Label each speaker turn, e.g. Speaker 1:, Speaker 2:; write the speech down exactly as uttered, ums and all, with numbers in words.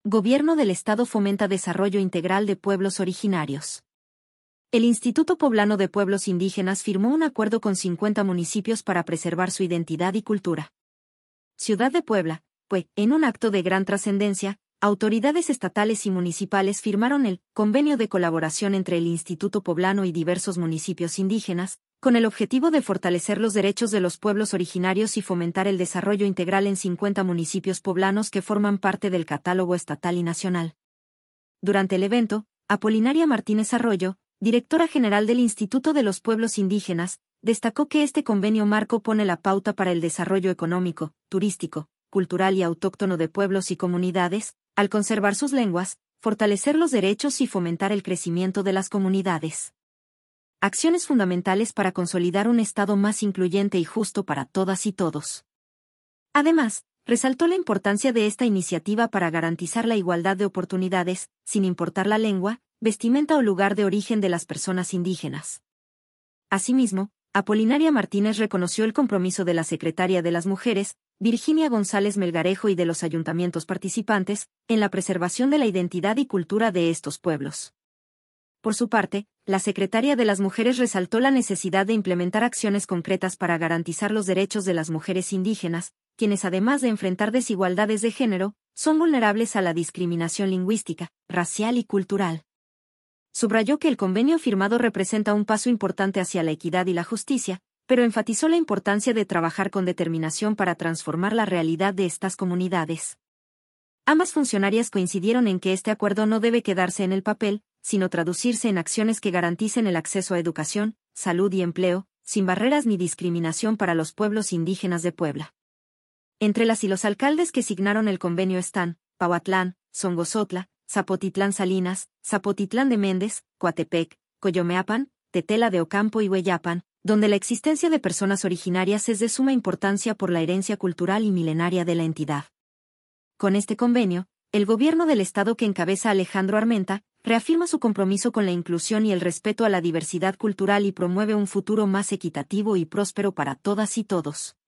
Speaker 1: Gobierno del Estado fomenta desarrollo integral de pueblos originarios. El Instituto Poblano de Pueblos Indígenas firmó un acuerdo con cincuenta municipios para preservar su identidad y cultura. Ciudad de Puebla, pues, en un acto de gran trascendencia, autoridades estatales y municipales firmaron el Convenio de Colaboración entre el Instituto Poblano y diversos municipios indígenas, con el objetivo de fortalecer los derechos de los pueblos originarios y fomentar el desarrollo integral en cincuenta municipios poblanos que forman parte del catálogo estatal y nacional. Durante el evento, Apolinaria Martínez Arroyo, directora general del Instituto de los Pueblos Indígenas, destacó que este convenio marco pone la pauta para el desarrollo económico, turístico, cultural y autóctono de pueblos y comunidades, al conservar sus lenguas, fortalecer los derechos y fomentar el crecimiento de las comunidades. Acciones fundamentales para consolidar un Estado más incluyente y justo para todas y todos. Además, resaltó la importancia de esta iniciativa para garantizar la igualdad de oportunidades, sin importar la lengua, vestimenta o lugar de origen de las personas indígenas. Asimismo, Apolinaria Martínez reconoció el compromiso de la Secretaria de las Mujeres, Virginia González Melgarejo, y de los ayuntamientos participantes, en la preservación de la identidad y cultura de estos pueblos. Por su parte, la Secretaria de las Mujeres resaltó la necesidad de implementar acciones concretas para garantizar los derechos de las mujeres indígenas, quienes además de enfrentar desigualdades de género, son vulnerables a la discriminación lingüística, racial y cultural. Subrayó que el convenio firmado representa un paso importante hacia la equidad y la justicia, pero enfatizó la importancia de trabajar con determinación para transformar la realidad de estas comunidades. Ambas funcionarias coincidieron en que este acuerdo no debe quedarse en el papel, sino traducirse en acciones que garanticen el acceso a educación, salud y empleo, sin barreras ni discriminación para los pueblos indígenas de Puebla. Entre las y los alcaldes que signaron el convenio están Pahuatlán, Songozotla, Zapotitlán Salinas, Zapotitlán de Méndez, Coatepec, Coyomeapan, Tetela de Ocampo y Hueyapan, donde la existencia de personas originarias es de suma importancia por la herencia cultural y milenaria de la entidad. Con este convenio, el gobierno del estado que encabeza Alejandro Armenta, reafirma su compromiso con la inclusión y el respeto a la diversidad cultural y promueve un futuro más equitativo y próspero para todas y todos.